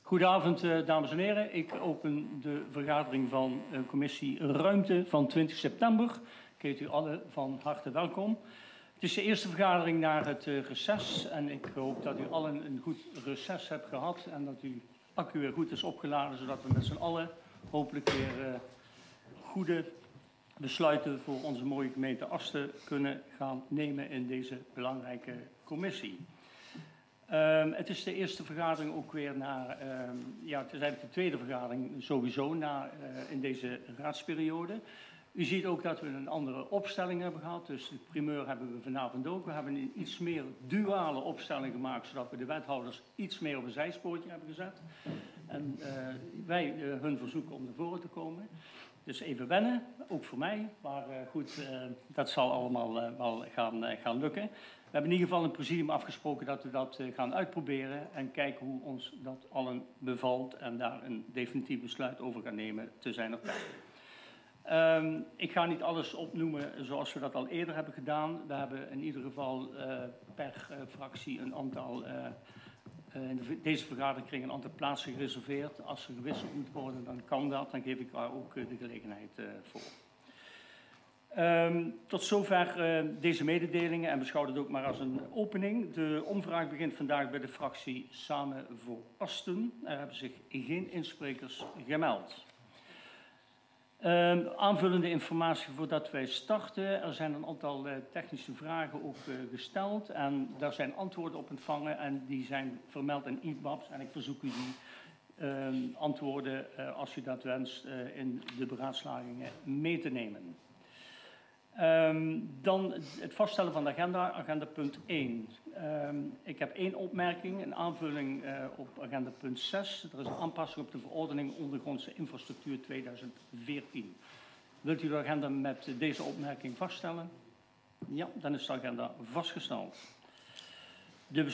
Goedenavond, dames en heren. Ik open de vergadering van commissie Ruimte van 20 september. Ik heet u allen van harte welkom. Het is de eerste vergadering na het reces en ik hoop dat u allen een goed reces hebt gehad en dat uw accu weer goed is opgeladen, zodat we met z'n allen hopelijk weer goede besluiten voor onze mooie gemeente Asten kunnen gaan nemen in deze belangrijke commissie. Het is de eerste vergadering ook weer na, het is eigenlijk de tweede vergadering sowieso in deze raadsperiode. U ziet ook dat we een andere opstelling hebben gehad, dus de primeur hebben we vanavond ook. We hebben een iets meer duale opstelling gemaakt, zodat we de wethouders iets meer op een zijspoortje hebben gezet. En wij hun verzoeken om naar voren te komen. Dus even wennen, ook voor mij, maar goed, dat zal allemaal wel gaan lukken. We hebben in ieder geval in het presidium afgesproken dat we dat gaan uitproberen en kijken hoe ons dat allen bevalt en daar een definitief besluit over gaan nemen te zijn tijd. Ik ga niet alles opnoemen zoals we dat al eerder hebben gedaan. We hebben in ieder geval per fractie een aantal, in deze vergadering kregen een aantal plaatsen gereserveerd. Als er gewisseld moet worden, dan kan dat. Dan geef ik daar ook de gelegenheid voor. Tot zover deze mededelingen en beschouw het ook maar als een opening. De omvraag begint vandaag bij de fractie Samen voor Asten. Er hebben zich geen insprekers gemeld. Aanvullende informatie voordat wij starten. Er zijn een aantal technische vragen ook gesteld en daar zijn antwoorden op ontvangen en die zijn vermeld in e-maps en ik verzoek u die antwoorden als u dat wenst in de beraadslagingen mee te nemen. Dan het vaststellen van de agenda, agenda punt 1. Ik heb 1 opmerking, een aanvulling op agenda punt 6. Er is een aanpassing op de verordening ondergrondse infrastructuur 2014. Wilt u de agenda met deze opmerking vaststellen? Ja, dan is de agenda vastgesteld. De